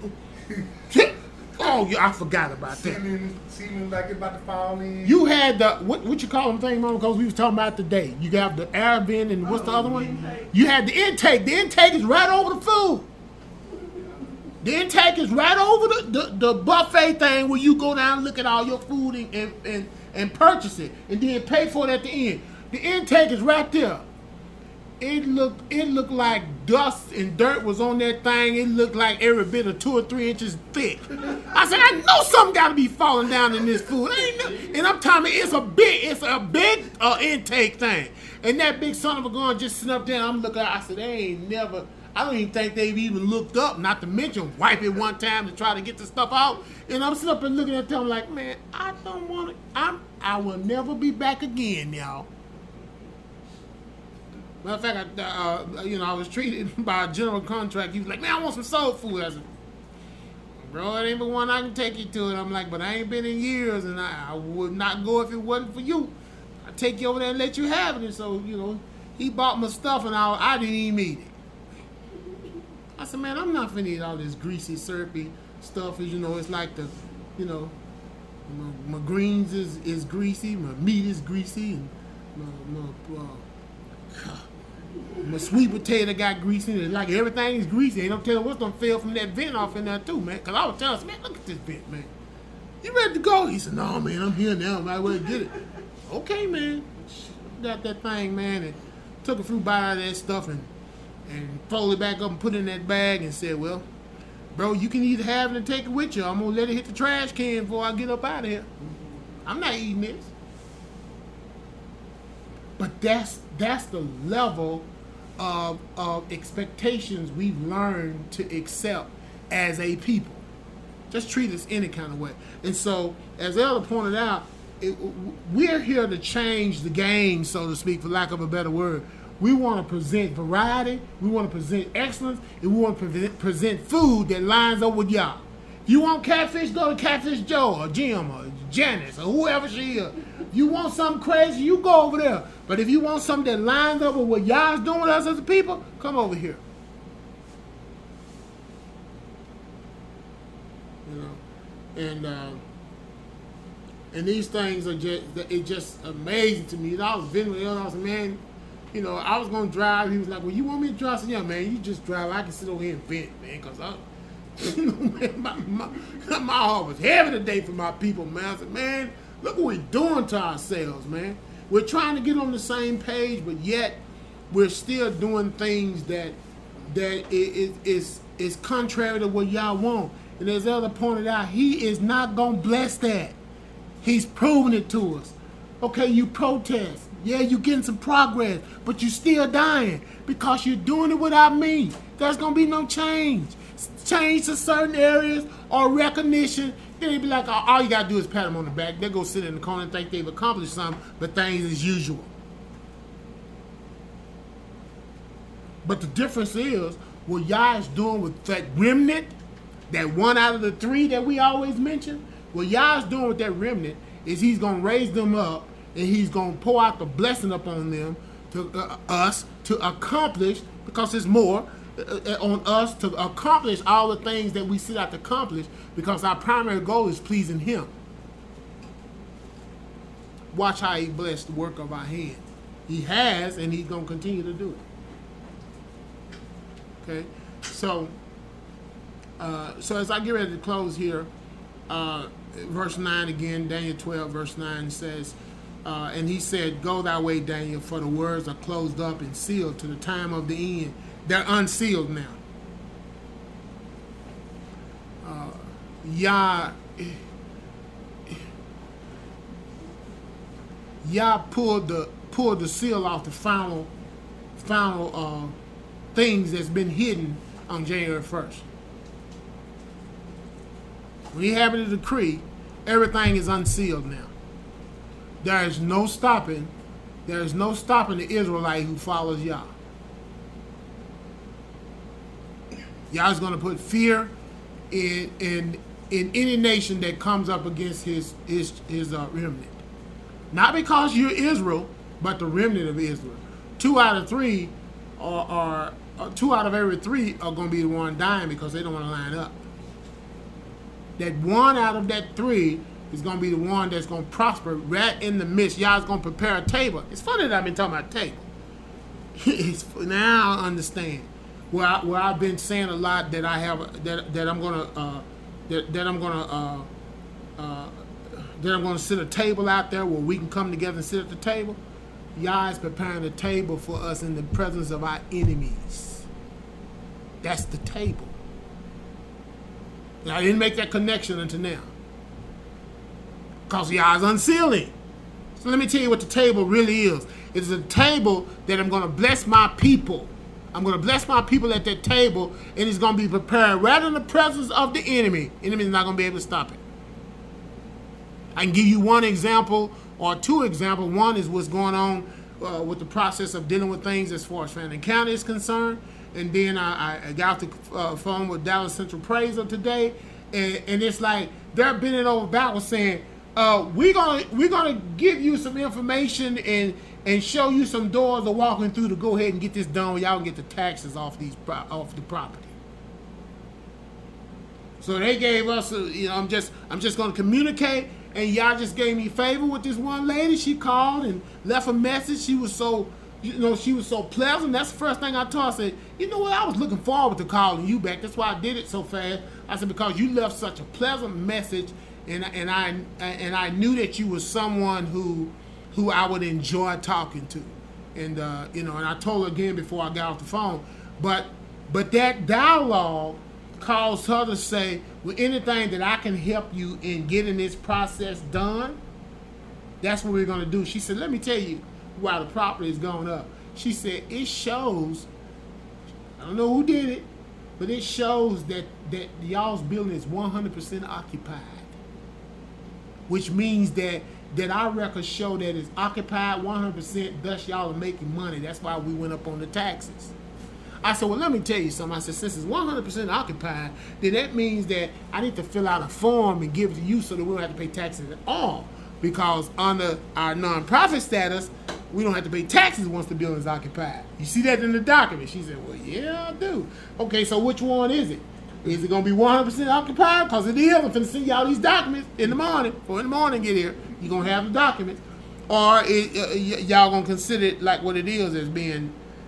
Oh, yeah, I forgot about that. Seeming, seeming like it's about to fall in. You had the, what what you call them thing, Mama? Because we was talking about today. You got the air vent and what's oh, the other one? Intake. You had the intake. The intake is right over the food. The intake is right over the, the, the buffet thing where you go down and look at all your food and, and, and, and purchase it and then pay for it at the end. The intake is right there. It looked it looked like dust and dirt was on that thing. It looked like every bit of two or three inches thick. I said, I know something got to be falling down in this food. I ain't no, and I'm telling you, it's a big, it's a big uh, intake thing. And that big son of a gun just sitting up there. And I'm looking. I said, they ain't never. I don't even think they've even looked up, not to mention wipe it one time to try to get the stuff out. And I'm sitting up and looking at them like, man, I don't want to, I'm, I will never be back again, y'all. Matter of fact, I, uh, you know, I was treated by a general contract. He was like, man, I want some soul food. I said, bro, it ain't the one I can take you to. And I'm like, but I ain't been in years, and I, I would not go if it wasn't for you. I'd take you over there and let you have it. And so, you know, he bought my stuff, and I, I didn't even eat it. I said, man, I'm not finna eat all this greasy, syrupy stuff. As you know, it's like the, you know, my, my greens is, is greasy, my meat is greasy, and my, my, uh, my sweet potato got greasy. And it's like everything is greasy. Ain't no telling what's gonna fail from that vent off in there too, man. Cause I was telling him, man, look at this vent, man. You ready to go? He said, no, man, I'm here now. I might well get it. Okay, man. Got that thing, man, and took a few bites of that stuff and. And fold it back up and put it in that bag and said, well, bro, you can either have it and take it with you. I'm going to let it hit the trash can before I get up out of here. I'm not eating this. But that's that's the level of, of expectations we've learned to accept as a people. Just treat us any kind of way. And so, as Elder pointed out, it, we're here to change the game, so to speak, for lack of a better word. We want to present variety, we want to present excellence, and we want to pre- present food that lines up with y'all. If you want catfish, go to Catfish Joe or Jim or Janice or whoever she is. If you want something crazy, you go over there. But if you want something that lines up with what y'all's doing with us as a people, come over here. You know, and uh, and these things are just it's just amazing to me. You know, I was visiting with Elder, I was like, man. You know, I was going to drive. He was like, well, you want me to drive? I said, yeah, man, you just drive. I can sit over here and vent, man, because I, You know, man, my, my, my heart was heavy today for my people, man. I said, man, look what we're doing to ourselves, man. We're trying to get on the same page, but yet we're still doing things that that is is is contrary to what y'all want. And as Elder pointed out, he is not gonna bless that. He's proving it to us. Okay, you protest. Yeah, you're getting some progress, but you're still dying because you're doing it without me. There's gonna be no change. Change to certain areas or recognition. Then they be like, all you gotta do is pat them on the back. They go sit in the corner and think they've accomplished something, but things as usual. But the difference is what Yah is doing with that remnant, that one out of the three that we always mention. What Yah is doing with that remnant is he's gonna raise them up and he's gonna pour out the blessing upon them to uh, us to accomplish, because it's more uh, on us to accomplish all the things that we set out to accomplish, because our primary goal is pleasing him. Watch how he blessed the work of our hand. He has, and he's gonna continue to do it. Okay, so uh, so as I get ready to close here, uh, verse nine again, Daniel twelve, verse nine says, uh, and he said, "Go thy way, Daniel, for the words are closed up and sealed to the time of the end." They're unsealed now. Uh, Yah, Yah pulled the pulled the seal off the final final uh, things that's been hidden on January first. When he had a decree, everything is unsealed now. There is no stopping. There is no stopping the Israelite who follows Yah. Yah is going to put fear in in in any nation that comes up against his his his uh, remnant. Not because you're Israel, but the remnant of Israel. Two out of three are, are uh, two out of every three are going to be the one dying because they don't want to line up. That one out of that three is going to be the one that's going to prosper right in the midst. Yah's going to prepare a table. It's funny that I've been talking about table. It's, now I understand where I, where I've been saying a lot that I have that that I'm gonna uh, that that I'm gonna uh, uh, that I'm gonna sit a table out there where we can come together and sit at the table. Yah is preparing a table for us in the presence of our enemies. That's the table. Now, I didn't make that connection until now, because Yah is unsealing. So let me tell you what the table really is. It's a table that I'm going to bless my people. I'm going to bless my people at that table, and it's going to be prepared right in the presence of the enemy. The enemy is not going to be able to stop it. I can give you one example or two examples. One is what's going on uh, with the process of dealing with things as far as Fannin County is concerned. And then I, I got off the uh, phone with Dallas Central Praiser today, and, and it's like they're bending over backwards saying, uh, we're gonna we're gonna give you some information and and show you some doors of walking through to go ahead and get this done where y'all can get the taxes off these off the property. So they gave us, a, you know, I'm just I'm just gonna communicate, and y'all just gave me favor with this one lady. She called and left a message. She was so. You know, she was so pleasant. That's the first thing I told her. I said, you know what, I was looking forward to calling you back. That's why I did it so fast. I said, because you left such a pleasant message, and and I and I knew that you were someone who who I would enjoy talking to. And uh, you know, and I told her again before I got off the phone. But but that dialogue caused her to say, well, anything that I can help you in getting this process done, that's what we're gonna do. She said, let me tell you why the property is going up. She said it shows, I don't know who did it, but it shows that, that y'all's building is one hundred percent occupied. Which means that, that our records show that it's occupied one hundred percent, thus y'all are making money. That's why we went up on the taxes. I said, well, let me tell you something. I said, since it's one hundred percent occupied, then that means that I need to fill out a form and give it to you so that we don't have to pay taxes at all. Because under our nonprofit status, we don't have to pay taxes once the building is occupied. You see that in the document. She said, well, yeah, I do. Okay, so which one is it? Is it going to be one hundred percent occupied? Because it is. I'm going to send y'all these documents in the morning. Or in the morning get here, you're going to have the documents. Or it, uh, y- y'all going to consider it like what it is as being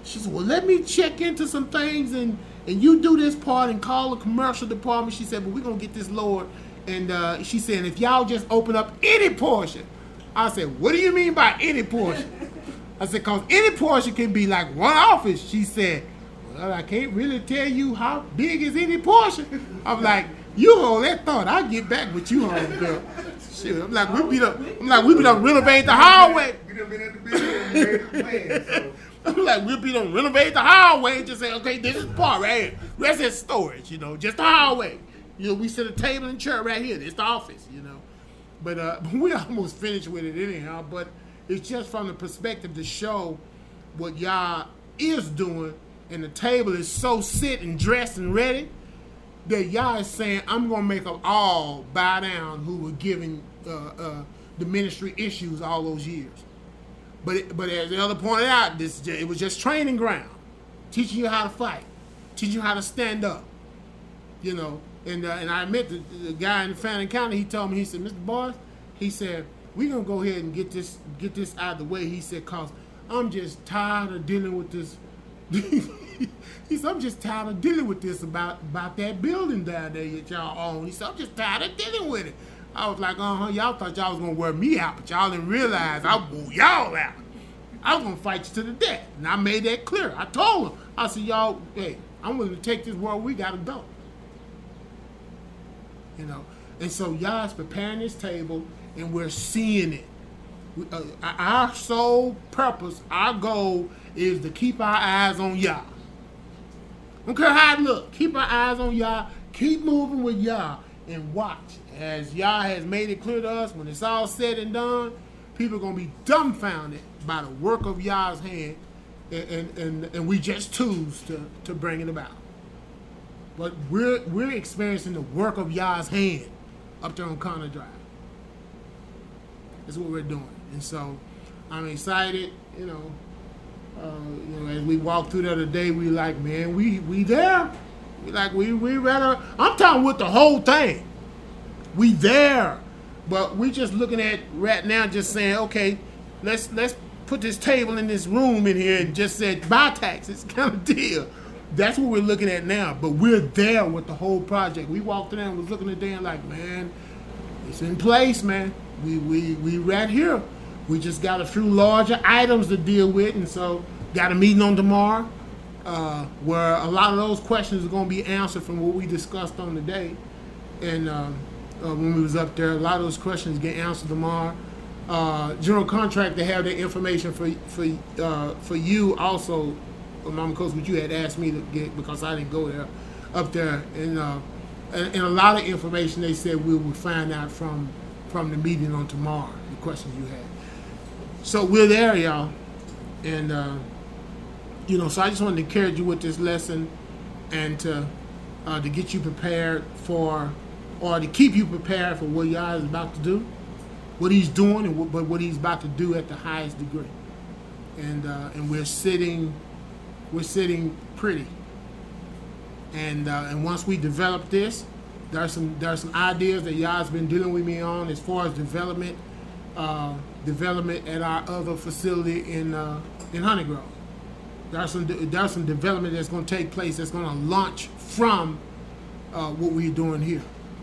She said, well, let me check into some things and, and you do this part and call the commercial department. She said, but we're going to get this lowered. And uh, she said, if y'all just open up any portion. I said, what do you mean by any portion? I said, because any portion can be like one office. She said, well, I can't really tell you how big is any portion. I'm like, you hold that thought. I'll get back with you, homegirl. Shit, I'm like, we be done, I'm like, we be done renovate the hallway. We done been at the building and made the plan, so. I'm like, we'll be done renovate the hallway and just say, okay, this is part right here. Rest is storage, you know, just the hallway. You know, we set a table and chair right here. It's the office, you know. But uh, we almost finished with it anyhow. But it's just from the perspective to show what y'all is doing. And the table is so sit and dressed and ready that y'all is saying, I'm going to make them all bow down who were giving uh, uh, the ministry issues all those years. But it, but as the other pointed out, this it was just training ground, teaching you how to fight, teaching you how to stand up, you know. And uh, and I admit the, the guy in the Fannin County, he told me, he said, Mister Boyce, he said, we're gonna go ahead and get this get this out of the way. He said, cause I'm just tired of dealing with this. He said, I'm just tired of dealing with this about about that building down there that y'all own. He said, I'm just tired of dealing with it. I was like, uh-huh, y'all thought y'all was gonna wear me out, but y'all didn't realize I would wore y'all out. I was gonna fight you to the death. And I made that clear. I told them, I said, y'all, hey, I'm willing to take this where we gotta go. You know, and so y'all is preparing this table, and we're seeing it. We, uh, our sole purpose, our goal, is to keep our eyes on y'all. Don't care how it look. Keep our eyes on y'all. Keep moving with y'all, and watch as y'all has made it clear to us. When it's all said and done, people are gonna be dumbfounded by the work of y'all's hand, and and, and, and we just tools to, to bring it about. But we're we're experiencing the work of y'all's hand up there on Conner Drive. That's what we're doing. And so I'm excited, you know. Uh, you know, as we walked through there today, we like, man, we we there. We like we we rather I'm talking with the whole thing. We there. But we just looking at right now just saying, okay, let's let's put this table in this room in here and just said buy taxes kind of deal. That's what we're looking at now, but we're there with the whole project. We walked in and was looking at Dan like, man, it's in place, man. We we we right here. We just got a few larger items to deal with, and so got a meeting on tomorrow uh, where a lot of those questions are going to be answered from what we discussed on today. And uh, uh, when we was up there, a lot of those questions get answered tomorrow. Uh, general contract, they have their information for for uh, for you also. Mama Coach, what you had asked me to get because I didn't go there, up there, and uh, and, and a lot of information they said we would find out from from the meeting on tomorrow. The questions you had, so we're there, y'all, and uh, you know, so I just wanted to encourage you with this lesson, and to uh, to get you prepared for, or to keep you prepared for what y'all is about to do, what he's doing, and what, but what he's about to do at the highest degree, and uh, and we're sitting. We're sitting pretty, and uh, and once we develop this, there are some there are some ideas that y'all's been dealing with me on as far as development, uh, development at our other facility in uh, in Honey Grove. There are some there are some development that's going to take place that's going to launch from uh, what we're doing here.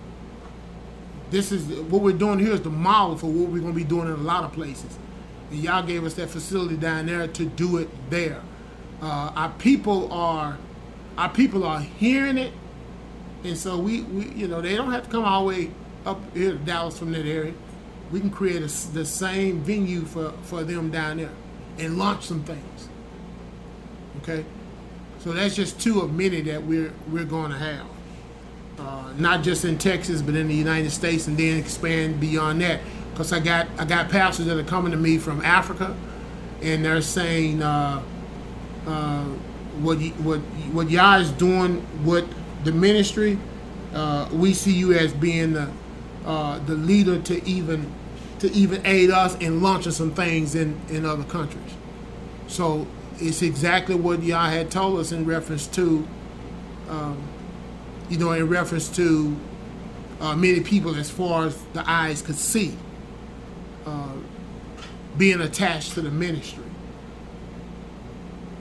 This is what we're doing here is the model for what we're going to be doing in a lot of places, and y'all gave us that facility down there to do it there. Uh, our people are, our people are hearing it, and so we, we, you know, they don't have to come all the way up here to Dallas from that area. We can create a, the same venue for, for them down there, and launch some things. Okay, so that's just two of many that we're we're going to have, uh, not just in Texas, but in the United States, and then expand beyond that. Because I got I got pastors that are coming to me from Africa, and they're saying. Uh, Uh, what what what y'all is doing with the ministry, uh, we see you as being the uh, the leader to even to even aid us in launching some things in, in other countries. So it's exactly what y'all had told us in reference to, um, you know, in reference to uh, many people as far as the eyes could see, uh, being attached to the ministry.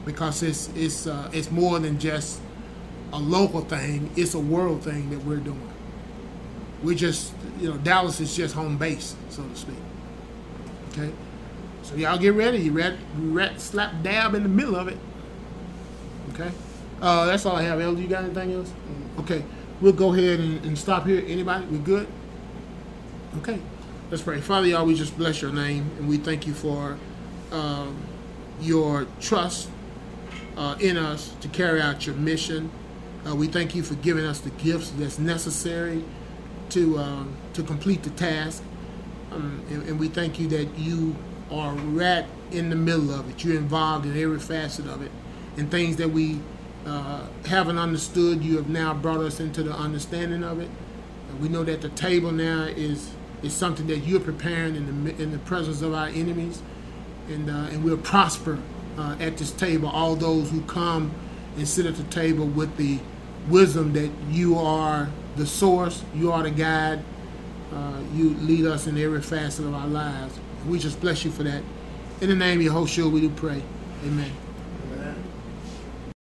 because it's it's uh, it's more than just a local thing. It's a world thing that we're doing. We're just, you know, Dallas is just home base, so to speak. Okay, so y'all get ready. You ready? You ready? Slap dab in the middle of it. Okay, uh, that's all I have. El, you got anything else? Okay, we'll go ahead and, and stop here. Anybody? We good? Okay, let's pray. Father, y'all, we just bless your name, and we thank you for um, your trust uh, in us to carry out your mission. Uh, we thank you for giving us the gifts that's necessary to uh, to complete the task. Um, and, and we thank you that you are right in the middle of it. You're involved in every facet of it. And things that we uh, haven't understood, you have now brought us into the understanding of it. And we know that the table now is is something that you're preparing in the in the presence of our enemies. And, uh, and we'll prosper uh, at this table, all those who come and sit at the table with the wisdom that you are the source, you are the guide. Uh, you lead us in every facet of our lives. We just bless you for that. In the name of Yahushua, we do pray. Amen.